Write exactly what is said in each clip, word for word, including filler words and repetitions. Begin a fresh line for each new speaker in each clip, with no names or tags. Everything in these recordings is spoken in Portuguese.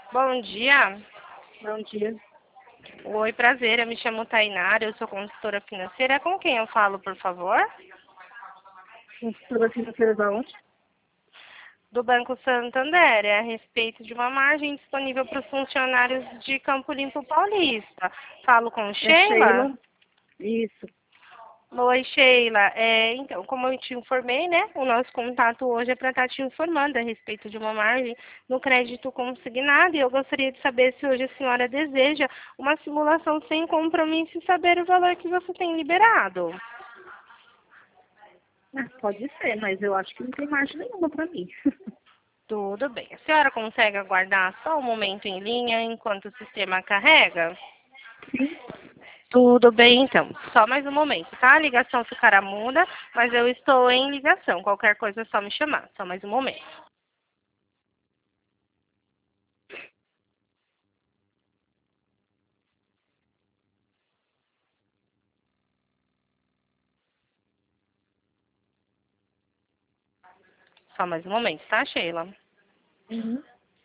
Bom dia.
Bom dia.
Oi, prazer. Eu me chamo Tainara, eu sou consultora financeira. Com quem eu falo, por favor?
Consultora financeira da onde?
Do Banco Santander, é a respeito de uma margem disponível para os funcionários de Campo Limpo Paulista. Falo com
É
Sheila?
Sheila? Isso.
Oi, Sheila. É, então, como eu te informei, né? O nosso contato hoje é para estar te informando a respeito de uma margem no crédito consignado. E eu gostaria de saber se hoje a senhora deseja uma simulação sem compromisso e saber o valor que você tem liberado.
Ah, pode ser, mas eu acho que não tem margem nenhuma para mim.
Tudo bem. A senhora consegue aguardar só um momento em linha enquanto o sistema carrega?
Sim.
Tudo bem, então. Só mais um momento, tá? A ligação ficará muda, mas eu estou em ligação. Qualquer coisa é só me chamar. Só mais um momento. Só mais um momento, tá, Sheila?
Uhum.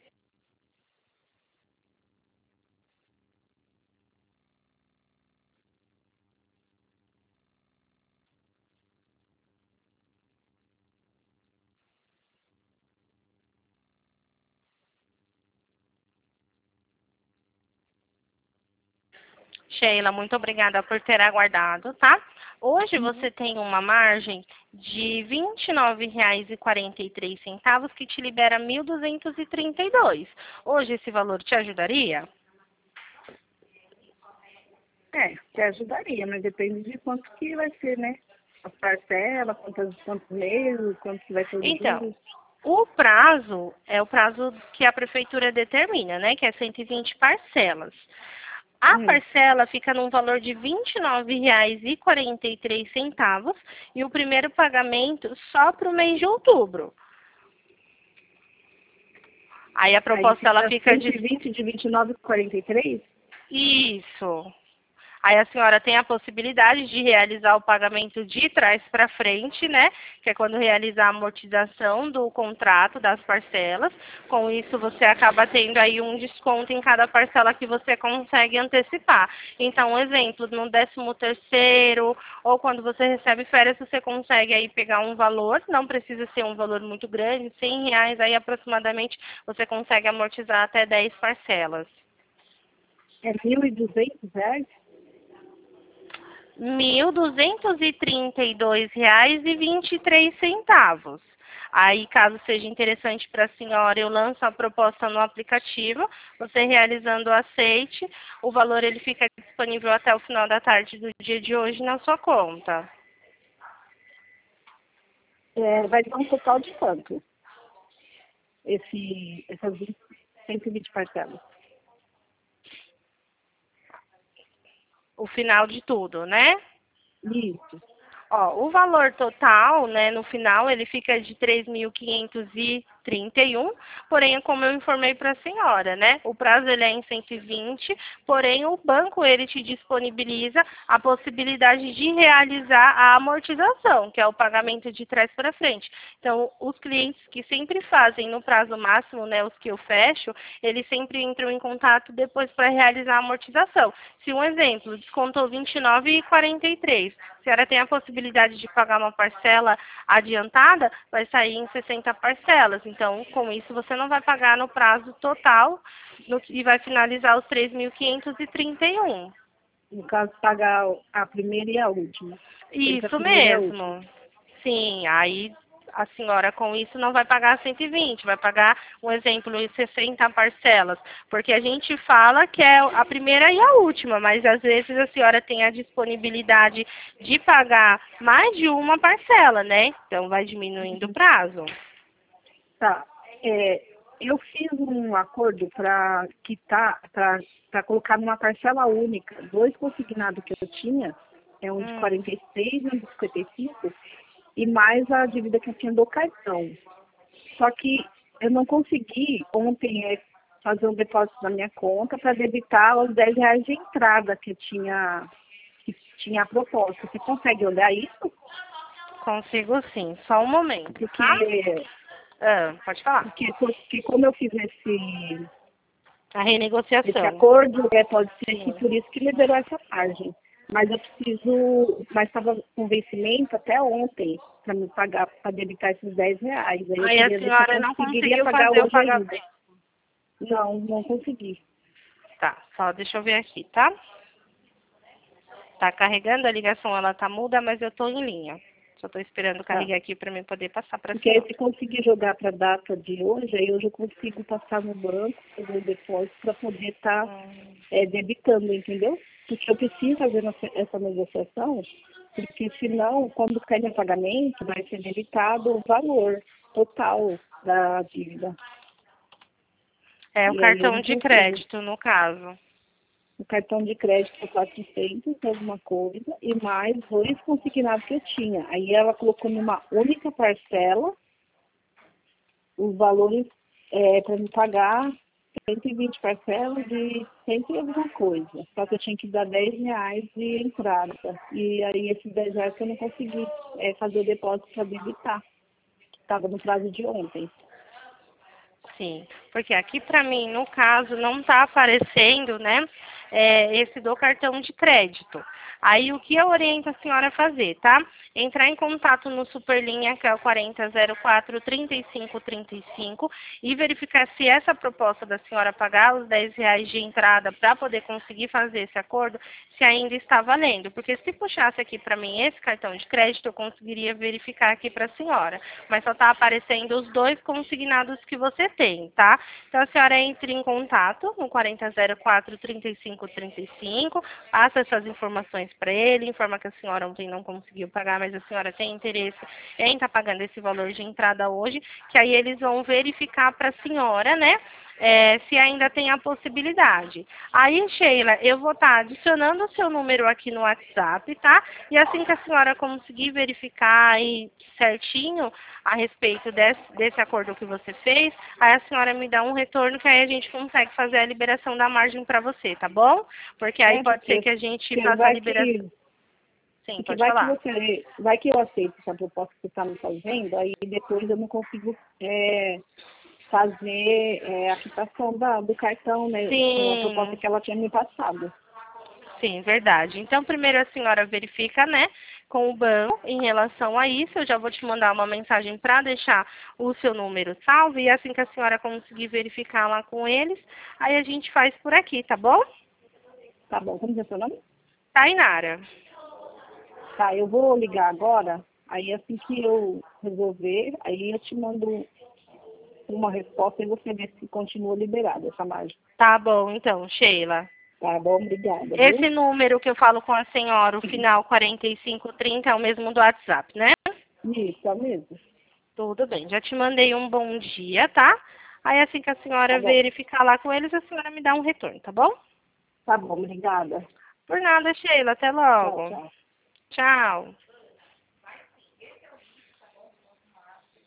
Sheila, muito obrigada por ter aguardado, tá? Hoje
Uhum.
você tem uma margem de vinte e nove reais e quarenta e três centavos que te libera mil duzentos e trinta e dois. Hoje esse valor te ajudaria?
É, te ajudaria, mas depende de quanto que vai ser, né? A parcela, quantos, quantos meses, quanto que vai ser os
Então,
juros.
o prazo é o prazo que a prefeitura determina, né? Que é cento e vinte parcelas. A
Hum.
parcela fica num valor de vinte e nove reais e quarenta e três centavos e o primeiro pagamento só para o mês de outubro. Aí a
Aí
proposta ela
fica
fica
cento
de
e vinte de vinte e nove e quarenta e três?
isso. Aí a senhora tem a possibilidade de realizar o pagamento de trás para frente, né? Que é quando realizar a amortização do contrato das parcelas. Com isso você acaba tendo aí um desconto em cada parcela que você consegue antecipar. Então, um exemplo, no décimo terceiro ou quando você recebe férias, você consegue aí pegar um valor, não precisa ser um valor muito grande, cem reais aí aproximadamente, você consegue amortizar até dez parcelas.
É mil e duzentos reais?
Mil duzentos e trinta e dois reais e vinte e três centavos. Aí, caso seja interessante para a senhora, eu lanço a proposta no aplicativo, você realizando o aceite, o valor ele fica disponível até o final da tarde do dia de hoje na sua conta.
É, vai dar um total de quanto? Esse, essas vinte, cento e vinte parcelas.
O final de tudo, né?
Isso.
Ó, o valor total, né, no final, ele fica de três mil quinhentos e trinta e um, porém, como eu informei para a senhora, né, o prazo ele é em cento e vinte, porém, o banco ele te disponibiliza a possibilidade de realizar a amortização, que é o pagamento de trás para frente. Então, os clientes que sempre fazem no prazo máximo, né, os que eu fecho, eles sempre entram em contato depois para realizar a amortização. Se um exemplo, descontou vinte e nove reais e quarenta e três, a senhora tem a possibilidade de pagar uma parcela adiantada, vai sair em sessenta parcelas. Então, com isso, você não vai pagar no prazo total no, e vai finalizar os três mil quinhentos e trinta e um.
No caso, pagar a primeira e a última. Entre a
Isso
primeira e a última.
mesmo. Sim, aí a senhora com isso não vai pagar cento e vinte, vai pagar, um exemplo, em sessenta parcelas, porque a gente fala que é a primeira e a última, mas às vezes a senhora tem a disponibilidade de pagar mais de uma parcela, né? Então vai diminuindo o prazo.
Tá. É, eu fiz um acordo para quitar, para colocar numa parcela única, dois consignados que eu tinha, é um de
Hum.
quarenta e seis e um de cinquenta e cinco, e mais a dívida que eu tinha do cartão. Só que eu não consegui ontem é, fazer um depósito na minha conta para debitar os dez reais de entrada que eu tinha, que tinha a proposta. Você consegue olhar isso?
Consigo sim, só um momento, tá?
Porque,
Ah, pode falar.
porque, porque como eu fiz esse,
A
esse
renegociação.
acordo, é, pode ser que
Sim.
por isso que liberou essa margem. Mas eu preciso, mas estava com vencimento até ontem para me pagar, para debitar esses dez reais. Aí eu
Aí a
queria ver se eu
senhora não
conseguiria
conseguiu
pagar
fazer o
hoje ainda.
pagamento.
Não, não consegui.
Tá, só deixa eu ver aqui, tá? Tá carregando, a ligação ela tá muda, mas eu tô em linha. Só tô esperando
Tá.
carregar aqui para mim poder passar para a
Porque aí
senhora.
se conseguir jogar para a data de hoje, aí hoje eu consigo passar no banco, fazer o depósito para poder estar
Hum,
é, debitando, entendeu? Porque eu preciso fazer essa essa negociação, porque senão, quando cair no pagamento, vai ser debitado o valor total da dívida.
É o
E aí eu
cartão
não
de
consigo.
crédito, no caso.
O cartão de crédito é quatrocentos, alguma coisa, e mais dois consignados que eu tinha. Aí ela colocou numa única parcela os valores é, para me pagar cento e vinte parcelas de cento e alguma coisa. Só que eu tinha que dar dez reais de entrada. E aí esses dez reais que eu não consegui é, fazer o depósito para debitar, que estava no prazo de ontem.
Sim, porque aqui para mim, no caso, não está aparecendo, né, é, esse do cartão de crédito. Aí o que eu oriento a senhora a fazer, tá? Entrar em contato no Superlinha, que é o quarenta zero quatro, trinta e cinco trinta e cinco, e verificar se essa proposta da senhora pagar os dez reais de entrada para poder conseguir fazer esse acordo, se ainda está valendo. Porque se puxasse aqui para mim esse cartão de crédito, eu conseguiria verificar aqui para a senhora. Mas só está aparecendo os dois consignados que você tem, tá? Então a senhora entra em contato no quarenta zero quatro, trinta e cinco trinta e cinco, passa essas informações para ele, informa que a senhora ontem não conseguiu pagar, mas a senhora tem interesse em estar pagando esse valor de entrada hoje, que aí eles vão verificar para a senhora, né? É, se ainda tem a possibilidade. Aí, Sheila, eu vou estar adicionando o seu número aqui no WhatsApp, tá? E assim que a senhora conseguir verificar aí certinho a respeito desse, desse acordo que você fez, aí a senhora me dá um retorno que aí a gente consegue fazer a liberação da margem para você, tá bom? Porque aí
É,
pode ser
porque,
que a gente
porque
faça a
vai
liberação.
que,
Sim,
porque
pode
vai que
falar.
você, vai que eu aceito essa proposta que você está me fazendo, aí depois eu não consigo é, fazer é, a quitação da, do cartão, né, com a proposta
Sim,
que ela tinha me passado.
sim, verdade. Então, primeiro a senhora verifica, né, com o banco em relação a isso. Eu já vou te mandar uma mensagem para deixar o seu número salvo e assim que a senhora conseguir verificar lá com eles, aí a gente faz por aqui, tá bom?
Tá bom, como que é seu nome?
Tainara.
Tá, eu vou ligar agora, aí assim que eu resolver, aí eu te mando uma resposta e você vê se continua liberada essa margem.
Tá bom, então, Sheila.
Tá bom, obrigada, viu?
Esse número que eu falo com a senhora, o final quarenta e cinco trinta, é o mesmo do WhatsApp, né?
Isso, é mesmo.
Tudo bem, já te mandei um bom dia, tá? Aí assim que a
Tá
senhora
bom,
verificar lá com eles, a senhora me dá um retorno, tá bom?
tá bom, obrigada.
Por nada, Sheila. Até
Tchau,
logo.
tchau.
Tchau.